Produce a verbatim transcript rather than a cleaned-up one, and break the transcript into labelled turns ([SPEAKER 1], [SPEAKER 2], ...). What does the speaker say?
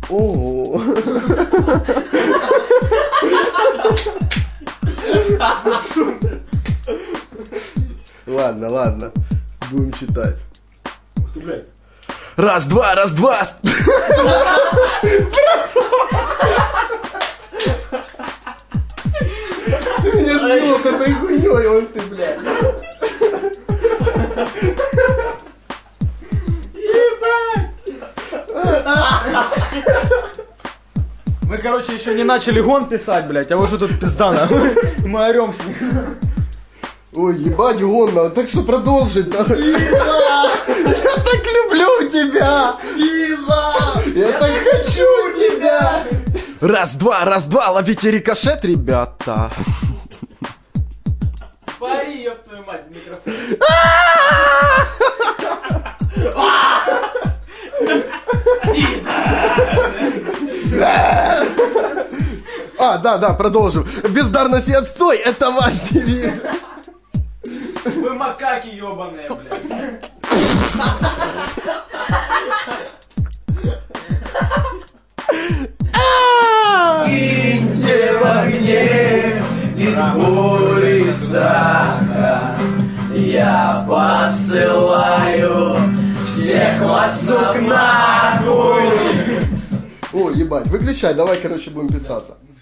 [SPEAKER 1] Ого. Ладно, ладно. Будем читать. Раз, два, раз, два. Ты меня сбил с этой хуйней, ой ты, блядь.
[SPEAKER 2] Мы, короче, еще не начали гон писать, блядь, а вы что тут пизда, нахуй? Мы орем с них.
[SPEAKER 1] Ой, ебать, гон надо, так что продолжить надо. Лиза! Я так люблю тебя! Лиза! Я так хочу тебя! Раз, два, раз, два, ловите рикошет, ребята!
[SPEAKER 2] Пари, ёб твою мать, в микрофон.
[SPEAKER 1] А, да, да, продолжим. Бездарность и отстой, это ваш девиз.
[SPEAKER 2] Вы макаки ёбаные, блядь.
[SPEAKER 3] Скиньте в огне из боли и страха. Я посылаю всех вас нахуй.
[SPEAKER 1] О, ебать, выключай, давай, короче, будем писаться.